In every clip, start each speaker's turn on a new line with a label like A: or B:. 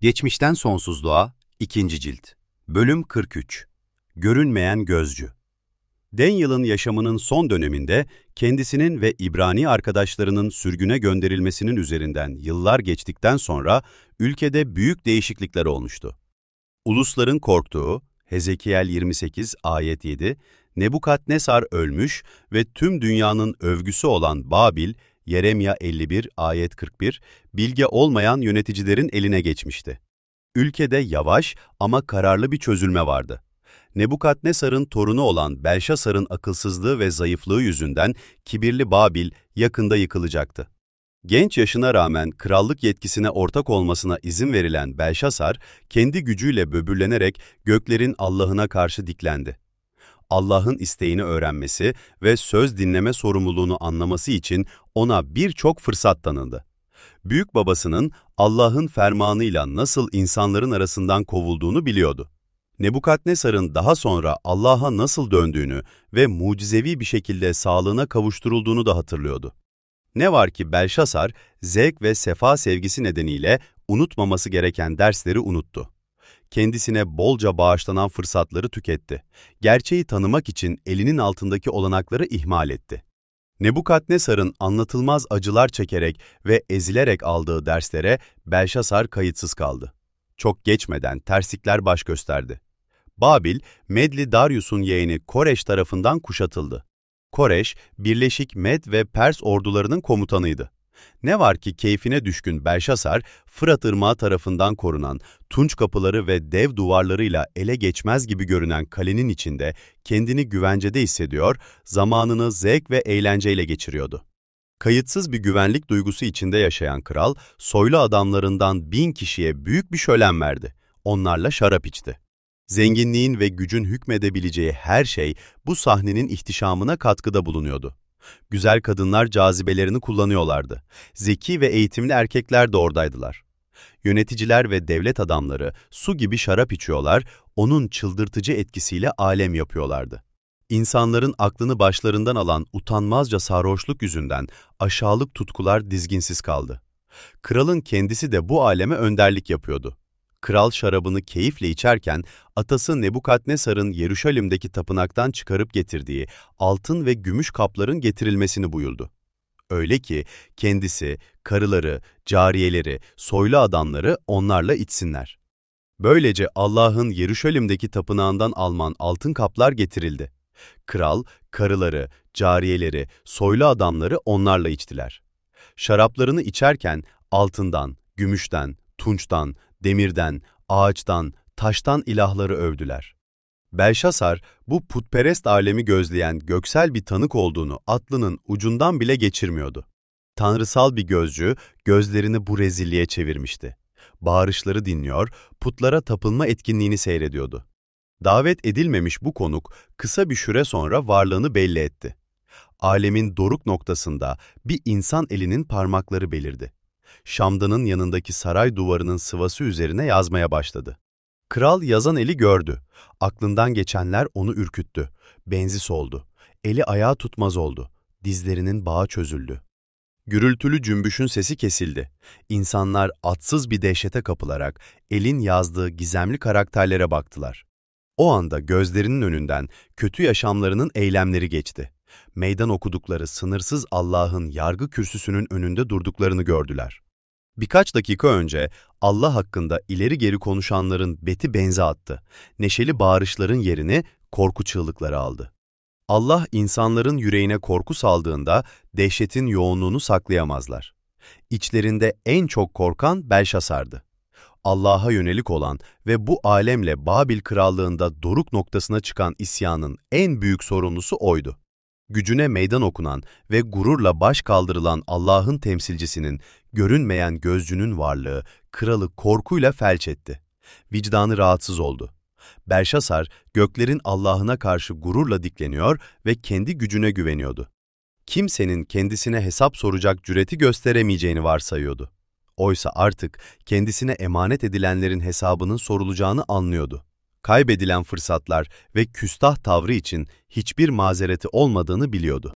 A: Geçmişten Sonsuzluğa 2. Cilt Bölüm 43 Görünmeyen Gözcü Daniel'ın yaşamının son döneminde kendisinin ve İbrani arkadaşlarının sürgüne gönderilmesinin üzerinden yıllar geçtikten sonra ülkede büyük değişiklikler olmuştu. Ulusların korktuğu, Hezekiel 28 ayet 7, Nebukadnesar ölmüş ve tüm dünyanın övgüsü olan Babil, Yeremya 51 ayet 41, bilge olmayan yöneticilerin eline geçmişti. Ülkede yavaş ama kararlı bir çözülme vardı. Nebukadnesar'ın torunu olan Belşasar'ın akılsızlığı ve zayıflığı yüzünden kibirli Babil yakında yıkılacaktı. Genç yaşına rağmen krallık yetkisine ortak olmasına izin verilen Belşasar, kendi gücüyle böbürlenerek göklerin Allah'ına karşı diklendi. Allah'ın isteğini öğrenmesi ve söz dinleme sorumluluğunu anlaması için ona birçok fırsat tanındı. Büyük babasının Allah'ın fermanıyla nasıl insanların arasından kovulduğunu biliyordu. Nebukadnesar'ın daha sonra Allah'a nasıl döndüğünü ve mucizevi bir şekilde sağlığına kavuşturulduğunu da hatırlıyordu. Ne var ki Belşasar, zevk ve sefa sevgisi nedeniyle unutmaması gereken dersleri unuttu. Kendisine bolca bağışlanan fırsatları tüketti. Gerçeği tanımak için elinin altındaki olanakları ihmal etti. Nebukadnesar'ın anlatılmaz acılar çekerek ve ezilerek aldığı derslere Belşasar kayıtsız kaldı. Çok geçmeden terslikler baş gösterdi. Babil, Medli Darius'un yeğeni Koreş tarafından kuşatıldı. Koreş, Birleşik Med ve Pers ordularının komutanıydı. Ne var ki keyfine düşkün Belşasar, Fırat Irmağı tarafından korunan tunç kapıları ve dev duvarlarıyla ele geçmez gibi görünen kalenin içinde kendini güvencede hissediyor, zamanını zevk ve eğlenceyle geçiriyordu. Kayıtsız bir güvenlik duygusu içinde yaşayan kral, soylu adamlarından 1000 kişiye büyük bir şölen verdi. Onlarla şarap içti. Zenginliğin ve gücün hükmedebileceği her şey bu sahnenin ihtişamına katkıda bulunuyordu. Güzel kadınlar cazibelerini kullanıyorlardı. Zeki ve eğitimli erkekler de oradaydılar. Yöneticiler ve devlet adamları su gibi şarap içiyorlar, onun çıldırtıcı etkisiyle alem yapıyorlardı. İnsanların aklını başlarından alan utanmazca sarhoşluk yüzünden aşağılık tutkular dizginsiz kaldı. Kralın kendisi de bu aleme önderlik yapıyordu. Kral şarabını keyifle içerken atası Nebukadnesar'ın Yeruşalim'deki tapınaktan çıkarıp getirdiği altın ve gümüş kapların getirilmesini buyurdu. Öyle ki kendisi, karıları, cariyeleri, soylu adamları onlarla içsinler. Böylece Allah'ın Yeruşalim'deki tapınağından alınan altın kaplar getirildi. Kral, karıları, cariyeleri, soylu adamları onlarla içtiler. Şaraplarını içerken altından, gümüşten, tunçtan, demirden, ağaçtan, taştan ilahları övdüler. Belşasar, bu putperest alemi gözleyen göksel bir tanık olduğunu aklının ucundan bile geçirmiyordu. Tanrısal bir gözcü, gözlerini bu rezilliğe çevirmişti. Bağırışları dinliyor, putlara tapınma etkinliğini seyrediyordu. Davet edilmemiş bu konuk, kısa bir süre sonra varlığını belli etti. Alemin doruk noktasında bir insan elinin parmakları belirdi. Şamdanın yanındaki saray duvarının sıvası üzerine yazmaya başladı. Kral yazan eli gördü. Aklından geçenler onu ürküttü. Benzi soldu. Eli ayağı tutmaz oldu. Dizlerinin bağı çözüldü. Gürültülü cümbüşün sesi kesildi. İnsanlar atsız bir dehşete kapılarak elin yazdığı gizemli karakterlere baktılar. O anda gözlerinin önünden kötü yaşamlarının eylemleri geçti. Meydan okudukları sınırsız Allah'ın yargı kürsüsünün önünde durduklarını gördüler. Birkaç dakika önce Allah hakkında ileri geri konuşanların beti benze attı. Neşeli bağırışların yerini korku çığlıkları aldı. Allah insanların yüreğine korku saldığında dehşetin yoğunluğunu saklayamazlar. İçlerinde en çok korkan Belşasar'dı. Allah'a yönelik olan ve bu alemle Babil krallığında doruk noktasına çıkan isyanın en büyük sorumlusu oydu. Gücüne meydan okunan ve gururla baş kaldırılan Allah'ın temsilcisinin, görünmeyen gözcünün varlığı, kralı korkuyla felç etti. Vicdanı rahatsız oldu. Belşasar, göklerin Allah'ına karşı gururla dikleniyor ve kendi gücüne güveniyordu. Kimsenin kendisine hesap soracak cüreti gösteremeyeceğini varsayıyordu. Oysa artık kendisine emanet edilenlerin hesabının sorulacağını anlıyordu. Kaybedilen fırsatlar ve küstah tavrı için hiçbir mazereti olmadığını biliyordu.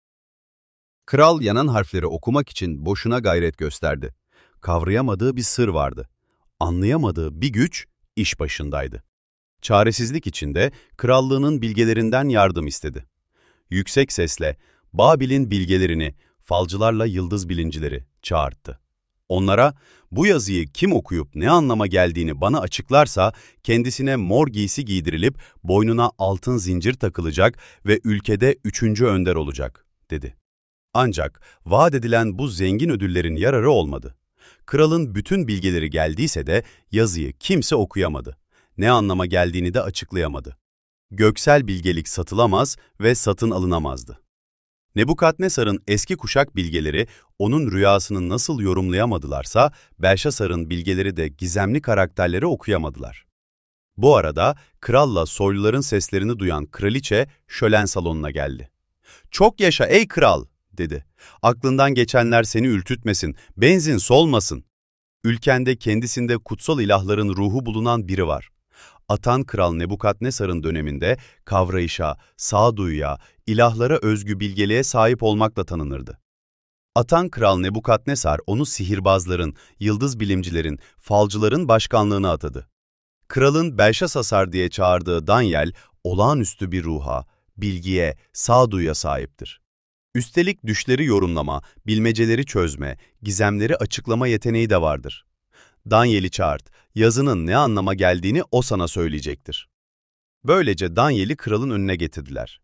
A: Kral yanan harfleri okumak için boşuna gayret gösterdi. Kavrayamadığı bir sır vardı. Anlayamadığı bir güç iş başındaydı. Çaresizlik içinde krallığının bilgelerinden yardım istedi. Yüksek sesle Babil'in bilgelerini, falcılarla yıldız bilincileri çağırttı. Onlara, bu yazıyı kim okuyup ne anlama geldiğini bana açıklarsa, kendisine mor giysi giydirilip boynuna altın zincir takılacak ve ülkede 3. önder olacak, dedi. Ancak vaat edilen bu zengin ödüllerin yararı olmadı. Kralın bütün bilgeleri geldiyse de yazıyı kimse okuyamadı. Ne anlama geldiğini de açıklayamadı. Göksel bilgelik satılamaz ve satın alınamazdı. Nebukadnesar'ın eski kuşak bilgeleri onun rüyasını nasıl yorumlayamadılarsa, Belşasar'ın bilgeleri de gizemli karakterleri okuyamadılar. Bu arada kralla soyluların seslerini duyan kraliçe şölen salonuna geldi. "Çok yaşa ey kral!" dedi. "Aklından geçenler seni ürkütmesin, benzin solmasın. Ülkende kendisinde kutsal ilahların ruhu bulunan biri var. Atan Kral Nebukadnesar'ın döneminde kavrayışa, sağduyuya, ilahlara özgü bilgeliğe sahip olmakla tanınırdı. Atan Kral Nebukadnesar onu sihirbazların, yıldız bilimcilerin, falcıların başkanlığına atadı. Kralın Belşasar diye çağırdığı Danyal, olağanüstü bir ruha, bilgiye, sağduyuya sahiptir. Üstelik düşleri yorumlama, bilmeceleri çözme, gizemleri açıklama yeteneği de vardır. Danyel'i çağırt, yazının ne anlama geldiğini o sana söyleyecektir. Böylece Danyel'i kralın önüne getirdiler.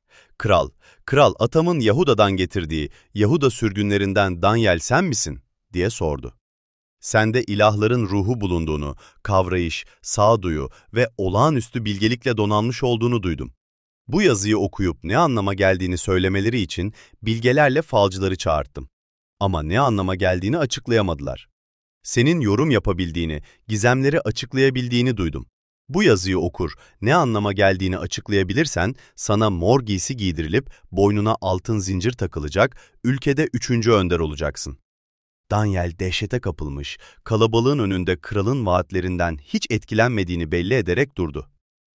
A: Kral atamın Yahuda'dan getirdiği Yahuda sürgünlerinden Danyel sen misin?" diye sordu. "Sende ilahların ruhu bulunduğunu, kavrayış, sağduyu ve olağanüstü bilgelikle donanmış olduğunu duydum. Bu yazıyı okuyup ne anlama geldiğini söylemeleri için bilgelerle falcıları çağırttım. Ama ne anlama geldiğini açıklayamadılar. Senin yorum yapabildiğini, gizemleri açıklayabildiğini duydum. Bu yazıyı okur, ne anlama geldiğini açıklayabilirsen, sana mor giysi giydirilip boynuna altın zincir takılacak, ülkede 3. önder olacaksın." Danyel dehşete kapılmış, kalabalığın önünde kralın vaatlerinden hiç etkilenmediğini belli ederek durdu.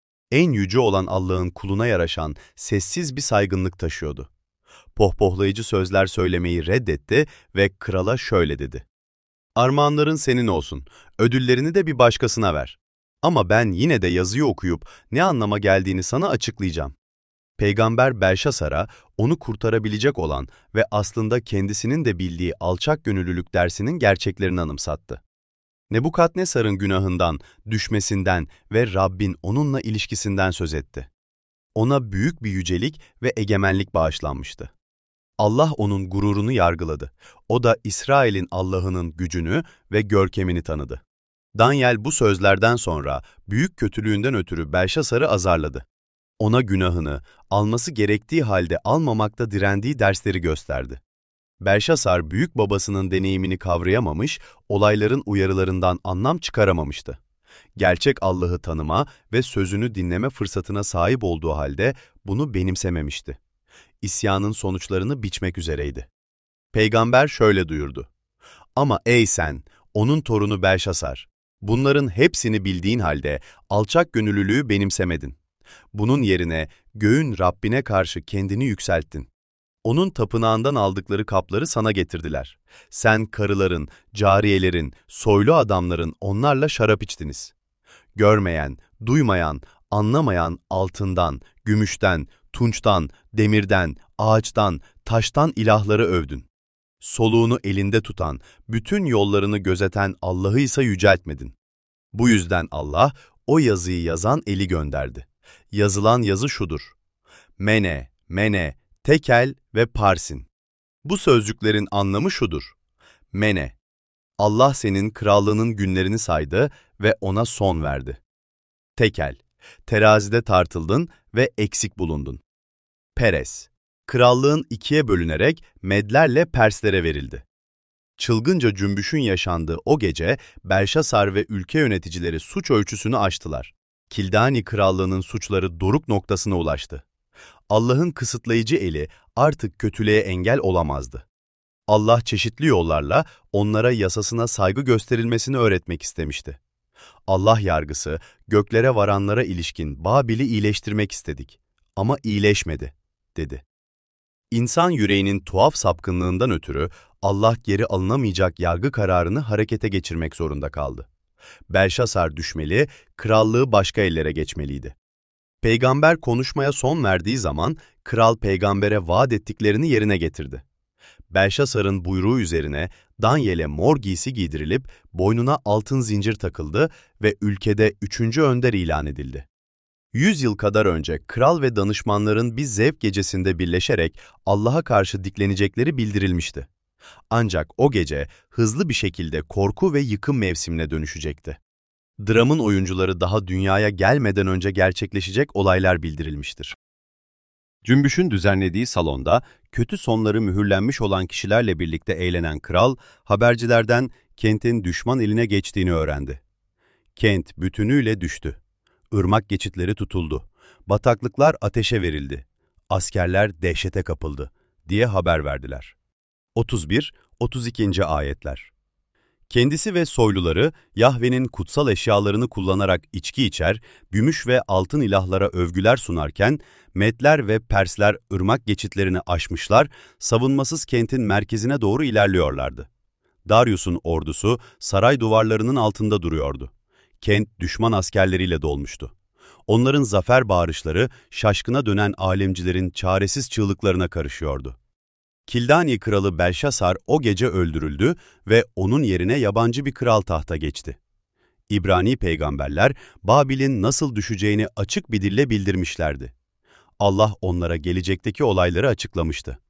A: En yüce olan Allah'ın kuluna yaraşan sessiz bir saygınlık taşıyordu. Pohpohlayıcı sözler söylemeyi reddetti ve krala şöyle dedi: "Armağanların senin olsun, ödüllerini de bir başkasına ver. Ama ben yine de yazıyı okuyup ne anlama geldiğini sana açıklayacağım." Peygamber Belşasar'a onu kurtarabilecek olan ve aslında kendisinin de bildiği alçak gönüllülük dersinin gerçeklerini anımsattı. Nebukadnesar'ın günahından, düşmesinden ve Rabbin onunla ilişkisinden söz etti. Ona büyük bir yücelik ve egemenlik bağışlanmıştı. Allah onun gururunu yargıladı. O da İsrail'in Allah'ının gücünü ve görkemini tanıdı. Danyel bu sözlerden sonra büyük kötülüğünden ötürü Belşasar'ı azarladı. Ona günahını, alması gerektiği halde almamakta direndiği dersleri gösterdi. Belşasar büyük babasının deneyimini kavrayamamış, olayların uyarılarından anlam çıkaramamıştı. Gerçek Allah'ı tanıma ve sözünü dinleme fırsatına sahip olduğu halde bunu benimsememişti. İsyanın sonuçlarını biçmek üzereydi. Peygamber şöyle duyurdu: "Ama ey sen, onun torunu Belşasar, bunların hepsini bildiğin halde alçak gönüllülüğü benimsemedin. Bunun yerine göğün Rabbine karşı kendini yükselttin. Onun tapınağından aldıkları kapları sana getirdiler. Sen karıların, cariyelerin, soylu adamların onlarla şarap içtiniz. Görmeyen, duymayan, anlamayan altından, gümüşten, tunçtan, demirden, ağaçtan, taştan ilahları övdün. Soluğunu elinde tutan, bütün yollarını gözeten Allah'ı ise yüceltmedin. Bu yüzden Allah o yazıyı yazan eli gönderdi. Yazılan yazı şudur: Mene, Mene, Tekel ve Parsin. Bu sözcüklerin anlamı şudur: Mene, Allah senin krallığının günlerini saydı ve ona son verdi. Tekel, terazide tartıldın ve eksik bulundun. Peres, krallığın ikiye bölünerek Medlerle Perslere verildi. Çılgınca cümbüşün yaşandığı o gece Belşasar ve ülke yöneticileri suç ölçüsünü aştılar. Kildani krallığının suçları doruk noktasına ulaştı. Allah'ın kısıtlayıcı eli artık kötülüğe engel olamazdı. Allah çeşitli yollarla onlara yasasına saygı gösterilmesini öğretmek istemişti. Allah yargısı, göklere varanlara ilişkin Babil'i iyileştirmek istedik. Ama iyileşmedi, dedi. İnsan yüreğinin tuhaf sapkınlığından ötürü Allah geri alınamayacak yargı kararını harekete geçirmek zorunda kaldı. Belşasar düşmeli, krallığı başka ellere geçmeliydi. Peygamber konuşmaya son verdiği zaman kral peygambere vaat ettiklerini yerine getirdi. Belşasar'ın buyruğu üzerine Danyel'e mor giysi giydirilip boynuna altın zincir takıldı ve ülkede 3. önder ilan edildi. 100 yıl kadar önce kral ve danışmanların bir zevk gecesinde birleşerek Allah'a karşı diklenecekleri bildirilmişti. Ancak o gece hızlı bir şekilde korku ve yıkım mevsimine dönüşecekti. Dramın oyuncuları daha dünyaya gelmeden önce gerçekleşecek olaylar bildirilmiştir. Cümbüş'ün düzenlediği salonda kötü sonları mühürlenmiş olan kişilerle birlikte eğlenen kral, habercilerden kentin düşman eline geçtiğini öğrendi. Kent bütünüyle düştü. Irmak geçitleri tutuldu. Bataklıklar ateşe verildi. Askerler dehşete kapıldı diye haber verdiler. 31-32. ayetler. Kendisi ve soyluları Yahve'nin kutsal eşyalarını kullanarak içki içer, gümüş ve altın ilahlara övgüler sunarken, Medler ve Persler ırmak geçitlerini aşmışlar, savunmasız kentin merkezine doğru ilerliyorlardı. Darius'un ordusu saray duvarlarının altında duruyordu. Kent düşman askerleriyle dolmuştu. Onların zafer bağırışları şaşkına dönen alemcilerin çaresiz çığlıklarına karışıyordu. Kildani kralı Belşasar o gece öldürüldü ve onun yerine yabancı bir kral tahta geçti. İbrani peygamberler Babil'in nasıl düşeceğini açık bir dille bildirmişlerdi. Allah onlara gelecekteki olayları açıklamıştı.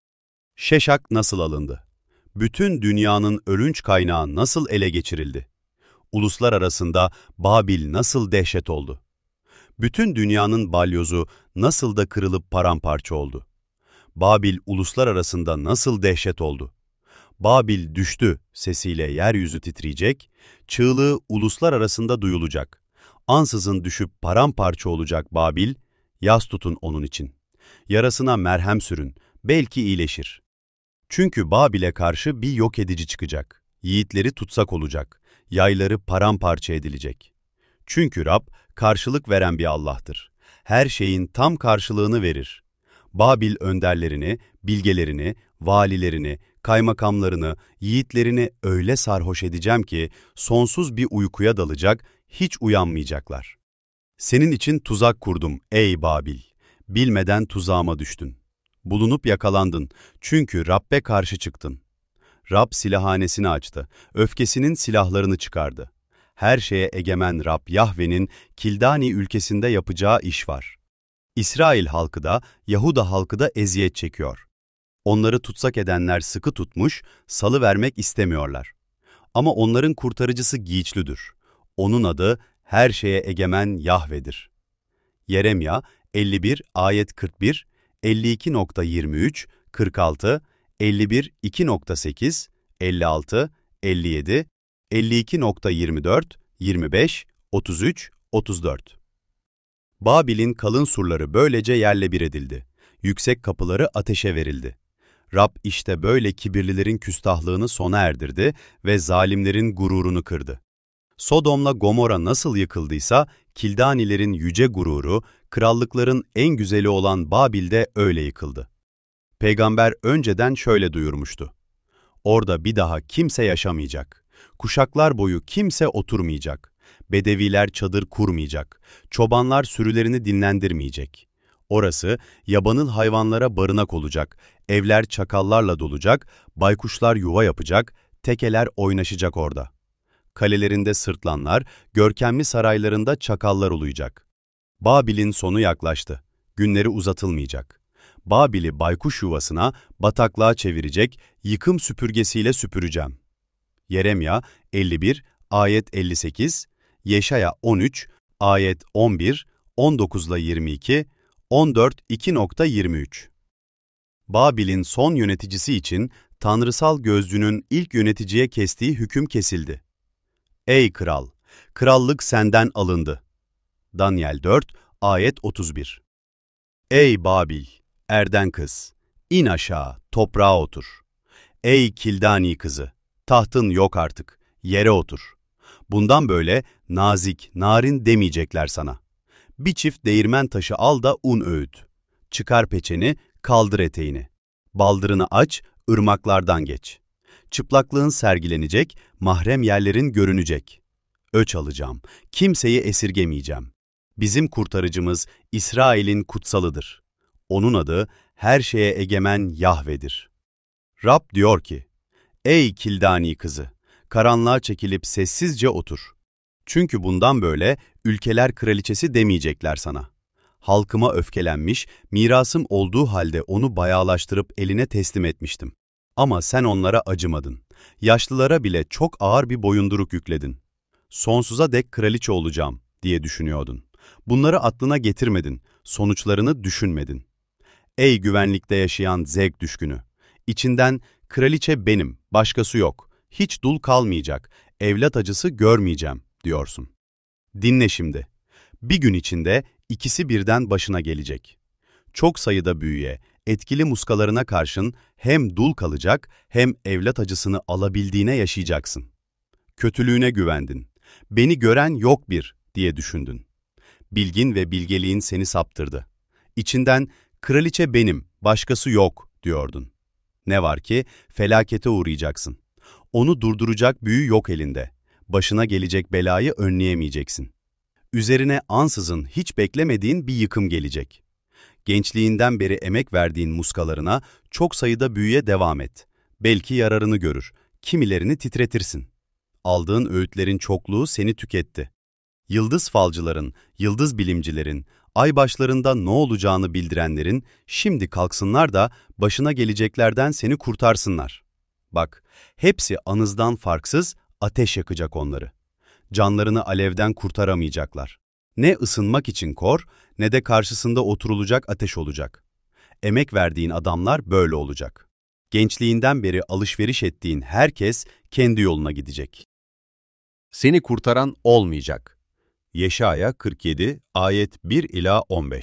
A: Şeşak nasıl alındı? Bütün dünyanın övünç kaynağı nasıl ele geçirildi? Uluslar arasında Babil nasıl dehşet oldu? Bütün dünyanın balyozu nasıl da kırılıp paramparça oldu? Babil uluslar arasında nasıl dehşet oldu? Babil düştü sesiyle yeryüzü titreyecek, çığlığı uluslar arasında duyulacak. Ansızın düşüp paramparça olacak Babil, yas tutun onun için. Yarasına merhem sürün, belki iyileşir. Çünkü Babil'e karşı bir yok edici çıkacak. Yiğitleri tutsak olacak, yayları paramparça edilecek. Çünkü Rab karşılık veren bir Allah'tır. Her şeyin tam karşılığını verir. Babil önderlerini, bilgelerini, valilerini, kaymakamlarını, yiğitlerini öyle sarhoş edeceğim ki sonsuz bir uykuya dalacak, hiç uyanmayacaklar. Senin için tuzak kurdum ey Babil. Bilmeden tuzağıma düştün. Bulunup yakalandın çünkü Rab'be karşı çıktın. Rab silahhanesini açtı, öfkesinin silahlarını çıkardı. Her şeye egemen Rab Yahve'nin Kildani ülkesinde yapacağı iş var. İsrail halkı da, Yahuda halkı da eziyet çekiyor. Onları tutsak edenler sıkı tutmuş, salıvermek istemiyorlar. Ama onların kurtarıcısı giyiçlüdür. Onun adı her şeye egemen Yahve'dir. Yeremya 51 ayet 41, 52.23, 46, 51 2.8, 56, 57, 52.24, 25, 33, 34. Babil'in kalın surları böylece yerle bir edildi. Yüksek kapıları ateşe verildi. Rab işte böyle kibirlilerin küstahlığını sona erdirdi ve zalimlerin gururunu kırdı. Sodom'la Gomorra nasıl yıkıldıysa, Kildanilerin yüce gururu, krallıkların en güzeli olan Babil'de öyle yıkıldı. Peygamber önceden şöyle duyurmuştu. Orada bir daha kimse yaşamayacak. Kuşaklar boyu kimse oturmayacak. Bedeviler çadır kurmayacak. Çobanlar sürülerini dinlendirmeyecek. Orası yabanıl hayvanlara barınak olacak. Evler çakallarla dolacak. Baykuşlar yuva yapacak. Tekeler oynaşacak orada. Kalelerinde sırtlanlar, görkemli saraylarında çakallar uluyacak. Babil'in sonu yaklaştı. Günleri uzatılmayacak. Babil'i baykuş yuvasına, bataklığa çevirecek, yıkım süpürgesiyle süpüreceğim. Yeremya 51, ayet 58, Yeşaya 13, ayet 11, 19-22, 14, 2.23. Babil'in son yöneticisi için tanrısal gözcünün ilk yöneticiye kestiği hüküm kesildi. Ey kral! Krallık senden alındı. Danyel 4, ayet 31. Ey Babil! Erden kız! İn aşağı, toprağa otur. Ey Kildani kızı! Tahtın yok artık, yere otur. Bundan böyle nazik, narin demeyecekler sana. Bir çift değirmen taşı al da un öğüt. Çıkar peçeni, kaldır eteğini. Baldırını aç, ırmaklardan geç. Çıplaklığın sergilenecek, mahrem yerlerin görünecek. öç alacağım, kimseyi esirgemeyeceğim. Bizim kurtarıcımız İsrail'in kutsalıdır. Onun adı her şeye egemen Yahve'dir. Rab diyor ki, ey Kildani kızı, karanlığa çekilip sessizce otur. Çünkü bundan böyle ülkeler kraliçesi demeyecekler sana. Halkıma öfkelenmiş, mirasım olduğu halde onu bayağılaştırıp eline teslim etmiştim. Ama sen onlara acımadın. Yaşlılara bile çok ağır bir boyunduruk yükledin. Sonsuza dek kraliçe olacağım diye düşünüyordun. Bunları aklına getirmedin, sonuçlarını düşünmedin. Ey güvenlikte yaşayan zevk düşkünü! İçinden kraliçe benim, başkası yok, hiç dul kalmayacak, evlat acısı görmeyeceğim diyorsun. Dinle şimdi. Bir gün içinde ikisi birden başına gelecek. Çok sayıda büyüye, etkili muskalarına karşın hem dul kalacak hem evlat acısını alabildiğine yaşayacaksın. Kötülüğüne güvendin. Beni gören yok bir diye düşündün. Bilgin ve bilgeliğin seni saptırdı. İçinden kraliçe benim, başkası yok diyordun. Ne var ki felakete uğrayacaksın. Onu durduracak büyü yok elinde. Başına gelecek belayı önleyemeyeceksin. Üzerine ansızın hiç beklemediğin bir yıkım gelecek. Gençliğinden beri emek verdiğin muskalarına çok sayıda büyüye devam et. Belki yararını görür, kimilerini titretirsin. Aldığın öğütlerin çokluğu seni tüketti. Yıldız falcıların, yıldız bilimcilerin, ay başlarında ne olacağını bildirenlerin şimdi kalksınlar da başına geleceklerden seni kurtarsınlar. Bak, hepsi anızdan farksız ateş yakacak onları. Canlarını alevden kurtaramayacaklar. Ne ısınmak için kor, ne de karşısında oturulacak ateş olacak. Emek verdiğin adamlar böyle olacak. Gençliğinden beri alışveriş ettiğin herkes kendi yoluna gidecek. Seni kurtaran olmayacak. Yeşaya 47, ayet 1-15.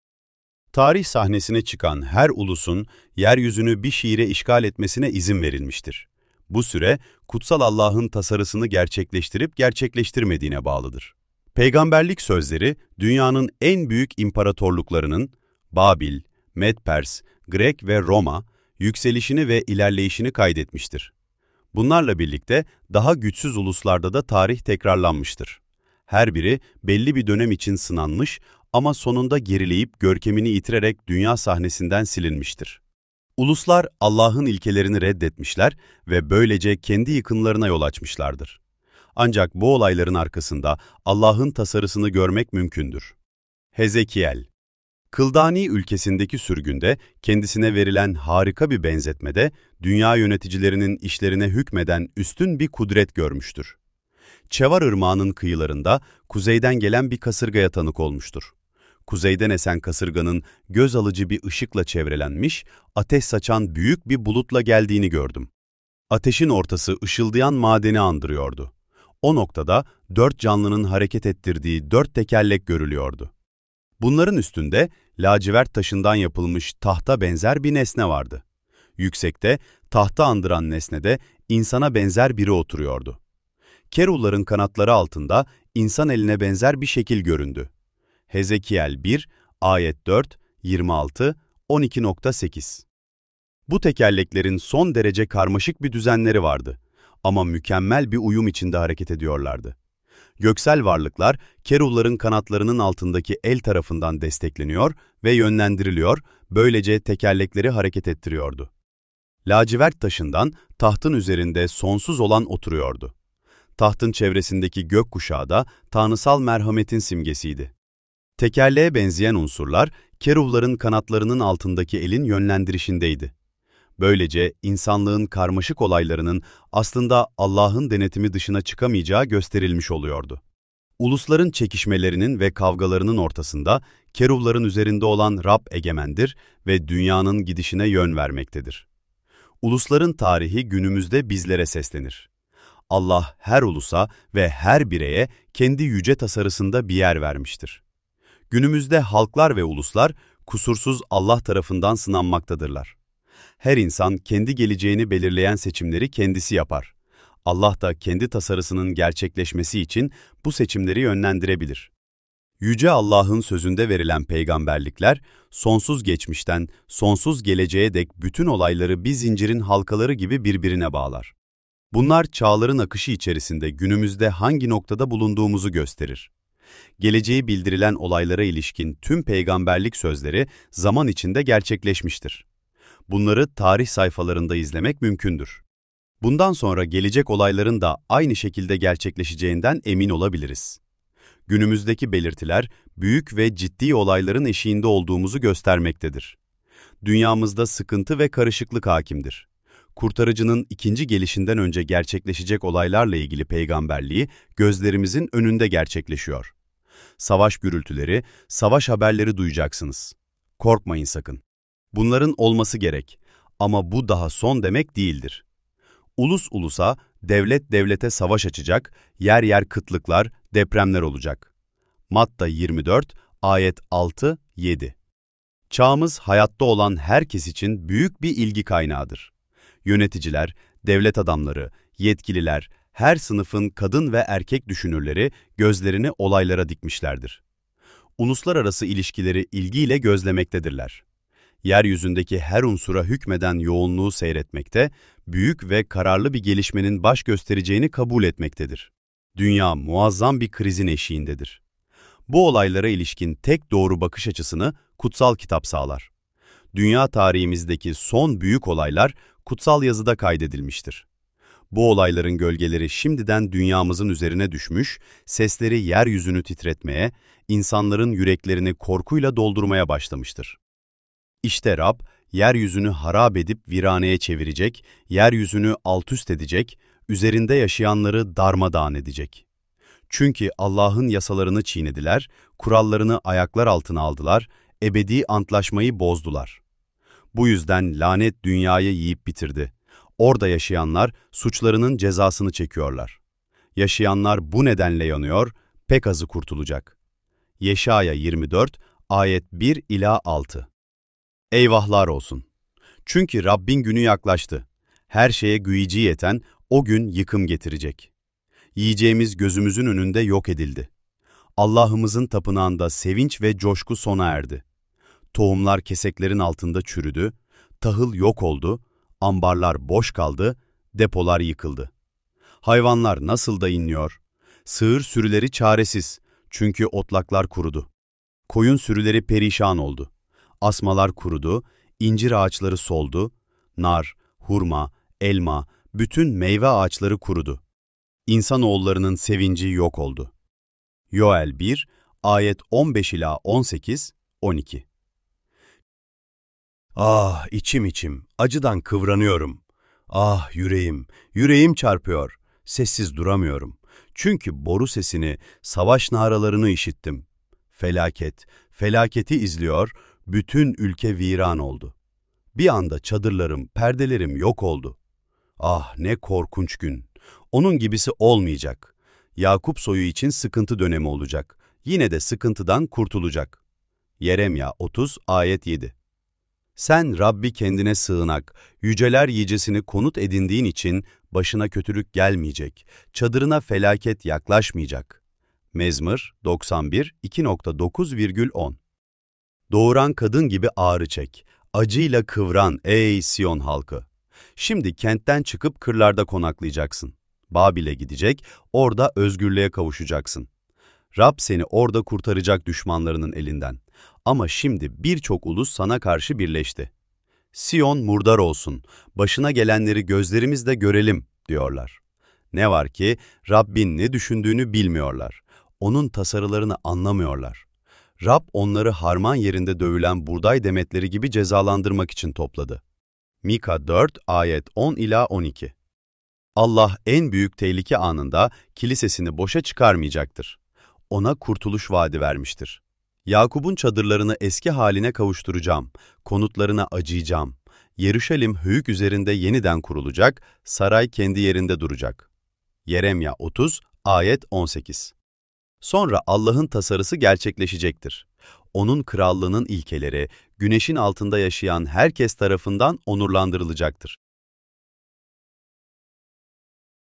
A: Tarih sahnesine çıkan her ulusun yeryüzünü bir şiire işgal etmesine izin verilmiştir. Bu süre, kutsal Allah'ın tasarısını gerçekleştirip gerçekleştirmediğine bağlıdır. Peygamberlik sözleri, dünyanın en büyük imparatorluklarının, Babil, Med-Pers, Grek ve Roma, yükselişini ve ilerleyişini kaydetmiştir. Bunlarla birlikte daha güçsüz uluslarda da tarih tekrarlanmıştır. Her biri belli bir dönem için sınanmış ama sonunda gerileyip görkemini yitirerek dünya sahnesinden silinmiştir. Uluslar Allah'ın ilkelerini reddetmişler ve böylece kendi yıkımlarına yol açmışlardır. Ancak bu olayların arkasında Allah'ın tasarısını görmek mümkündür. Hezekiel, Kıldani ülkesindeki sürgünde kendisine verilen harika bir benzetmede dünya yöneticilerinin işlerine hükmeden üstün bir kudret görmüştür. Çevar Irmağı'nın kıyılarında kuzeyden gelen bir kasırgaya tanık olmuştur. Kuzeyden esen kasırganın göz alıcı bir ışıkla çevrelenmiş, ateş saçan büyük bir bulutla geldiğini gördüm. Ateşin ortası ışıldayan madeni andırıyordu. O noktada 4 canlının hareket ettirdiği 4 tekerlek görülüyordu. Bunların üstünde lacivert taşından yapılmış tahta benzer bir nesne vardı. Yüksekte tahta andıran nesnede insana benzer biri oturuyordu. Kerulların kanatları altında insan eline benzer bir şekil göründü. Hezekiel 1, ayet 4, 26, 12.8. Bu tekerleklerin son derece karmaşık bir düzenleri vardı ama mükemmel bir uyum içinde hareket ediyorlardı. Göksel varlıklar, kerulların kanatlarının altındaki el tarafından destekleniyor ve yönlendiriliyor, böylece tekerlekleri hareket ettiriyordu. Lacivert taşından tahtın üzerinde sonsuz olan oturuyordu. Tahtın çevresindeki gökkuşağı da tanrısal merhametin simgesiydi. Tekerleğe benzeyen unsurlar, keruhların kanatlarının altındaki elin yönlendirişindeydi. Böylece insanlığın karmaşık olaylarının aslında Allah'ın denetimi dışına çıkamayacağı gösterilmiş oluyordu. Ulusların çekişmelerinin ve kavgalarının ortasında keruhların üzerinde olan Rab egemendir ve dünyanın gidişine yön vermektedir. Ulusların tarihi günümüzde bizlere seslenir. Allah her ulusa ve her bireye kendi yüce tasarısında bir yer vermiştir. Günümüzde halklar ve uluslar kusursuz Allah tarafından sınanmaktadırlar. Her insan kendi geleceğini belirleyen seçimleri kendisi yapar. Allah da kendi tasarısının gerçekleşmesi için bu seçimleri yönlendirebilir. Yüce Allah'ın sözünde verilen peygamberlikler, sonsuz geçmişten sonsuz geleceğe dek bütün olayları bir zincirin halkaları gibi birbirine bağlar. Bunlar çağların akışı içerisinde günümüzde hangi noktada bulunduğumuzu gösterir. Geleceği bildirilen olaylara ilişkin tüm peygamberlik sözleri zaman içinde gerçekleşmiştir. Bunları tarih sayfalarında izlemek mümkündür. Bundan sonra gelecek olayların da aynı şekilde gerçekleşeceğinden emin olabiliriz. Günümüzdeki belirtiler, büyük ve ciddi olayların eşiğinde olduğumuzu göstermektedir. Dünyamızda sıkıntı ve karışıklık hakimdir. Kurtarıcının ikinci gelişinden önce gerçekleşecek olaylarla ilgili peygamberliği gözlerimizin önünde gerçekleşiyor. Savaş gürültüleri, savaş haberleri duyacaksınız. Korkmayın sakın. Bunların olması gerek ama bu daha son demek değildir. Ulus ulusa, devlet devlete savaş açacak, yer yer kıtlıklar, depremler olacak. Matta 24, ayet 6-7. Çağımız hayatta olan herkes için büyük bir ilgi kaynağıdır. Yöneticiler, devlet adamları, yetkililer, her sınıfın kadın ve erkek düşünürleri gözlerini olaylara dikmişlerdir. Uluslararası ilişkileri ilgiyle gözlemektedirler. Yeryüzündeki her unsura hükmeden yoğunluğu seyretmekte, büyük ve kararlı bir gelişmenin baş göstereceğini kabul etmektedir. Dünya muazzam bir krizin eşiğindedir. Bu olaylara ilişkin tek doğru bakış açısını kutsal kitap sağlar. Dünya tarihimizdeki son büyük olaylar kutsal yazıda kaydedilmiştir. Bu olayların gölgeleri şimdiden dünyamızın üzerine düşmüş, sesleri yeryüzünü titretmeye, insanların yüreklerini korkuyla doldurmaya başlamıştır. İşte Rab, yeryüzünü harap edip viraneye çevirecek, yeryüzünü altüst edecek, üzerinde yaşayanları darmadağın edecek. Çünkü Allah'ın yasalarını çiğnediler, kurallarını ayaklar altına aldılar, ebedi antlaşmayı bozdular. Bu yüzden lanet dünyayı yiyip bitirdi. Orada yaşayanlar suçlarının cezasını çekiyorlar. Yaşayanlar bu nedenle yanıyor, pek azı kurtulacak. Yeşaya 24, ayet 1-6. Eyvahlar olsun! Çünkü Rabbin günü yaklaştı. Her şeye gücü yeten o gün yıkım getirecek. Yiyeceğimiz gözümüzün önünde yok edildi. Allah'ımızın tapınağında sevinç ve coşku sona erdi. Tohumlar keseklerin altında çürüdü, tahıl yok oldu, ambarlar boş kaldı, depolar yıkıldı. Hayvanlar nasıl da inliyor? Sığır sürüleri çaresiz, çünkü otlaklar kurudu. Koyun sürüleri perişan oldu. Asmalar kurudu, incir ağaçları soldu, nar, hurma, elma, bütün meyve ağaçları kurudu. İnsanoğullarının sevinci yok oldu. Yoel 1, ayet 15-18, 12. Ah içim içim, acıdan kıvranıyorum. Ah yüreğim, yüreğim çarpıyor, sessiz duramıyorum. Çünkü boru sesini, savaş naralarını işittim. Felaket, felaketi izliyor, bütün ülke viran oldu. Bir anda çadırlarım, perdelerim yok oldu. Ah ne korkunç gün. Onun gibisi olmayacak. Yakup soyu için sıkıntı dönemi olacak. Yine de sıkıntıdan kurtulacak. Yeremya 30, ayet 7. Sen Rabbi kendine sığınak, yüceler yücesini konut edindiğin için başına kötülük gelmeyecek, çadırına felaket yaklaşmayacak. Mezmır 91, 2.9,10. Doğuran kadın gibi ağrı çek, acıyla kıvran ey Siyon halkı. Şimdi kentten çıkıp kırlarda konaklayacaksın. Babil'e gidecek, orada özgürlüğe kavuşacaksın. Rab seni orada kurtaracak düşmanlarının elinden. Ama şimdi birçok ulus sana karşı birleşti. Siyon murdar olsun, başına gelenleri gözlerimizle görelim diyorlar. Ne var ki Rabbin ne düşündüğünü bilmiyorlar. Onun tasarılarını anlamıyorlar. Rab onları harman yerinde dövülen buğday demetleri gibi cezalandırmak için topladı. Mika 4, ayet 10-12. Allah en büyük tehlike anında kilisesini boşa çıkarmayacaktır. Ona kurtuluş vaadi vermiştir. Yakup'un çadırlarını eski haline kavuşturacağım, konutlarına acıyacağım. Yeruşalim höyük üzerinde yeniden kurulacak, saray kendi yerinde duracak. Yeremya 30, ayet 18. Sonra Allah'ın tasarısı gerçekleşecektir. Onun krallığının ilkeleri, güneşin altında yaşayan herkes tarafından onurlandırılacaktır.